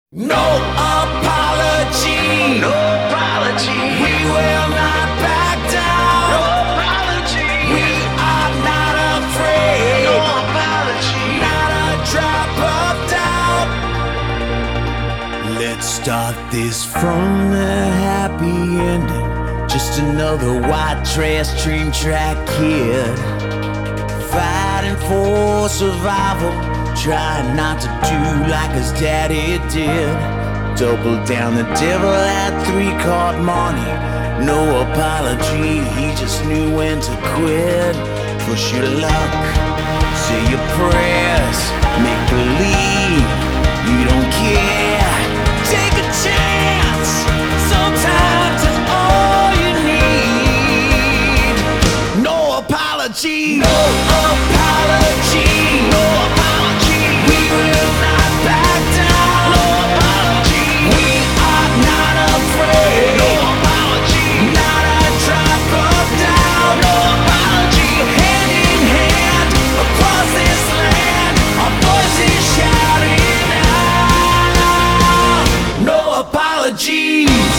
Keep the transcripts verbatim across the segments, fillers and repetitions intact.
No apology, no apology. We will not back down. No apology. We are not afraid. No apology. Not a drop of doubt. Let's start this from the happy ending. Just another white trash dream track kid, fighting for survival, trying not to do like his daddy did. Double down, the devil had three card money. No apology, he just knew when to quit. Push your luck, say your prayers, make believe you don't care. Take a chance, sometimes it's all you need. No apology, no apology, no apology. We will not back down. No apology. We are not afraid. No apology. Not a drop of doubt. No apology. Hand in hand across this land, our voices shouting out. No apologies.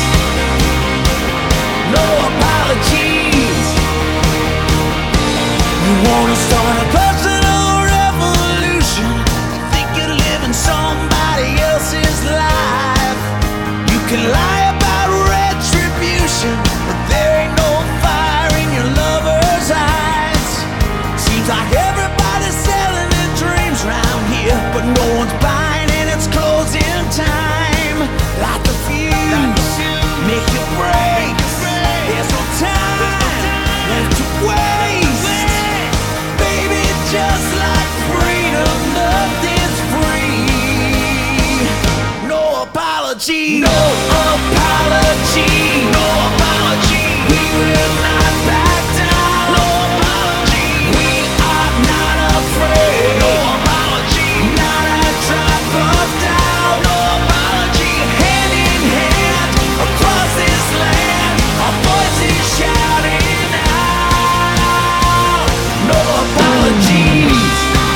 No apologies. You wanna start a personal revolution? Think you're living somebody else's life. You can lie about retribution, but there ain't no fire in your lover's eyes. Seems like everybody's selling their dreams round here, but no one's buying and it's closing time. Like the fuse, make your break. There's no time left to waste. Baby, just like freedom, nothing's free. No apology, no apology, no apology. We will not back down. No apology. We are not afraid. No apology. Not a drop of doubt. No apology. Hand in hand across this land, our voices shouting out. No apologies.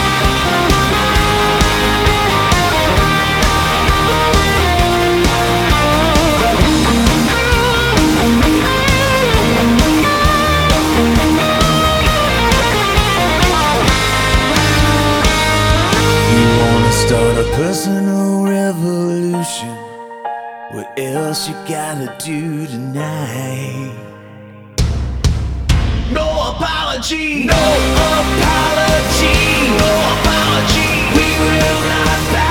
You wanna start a personal revolution? What else you gotta do tonight? No apology, no apology, no apology. We will not back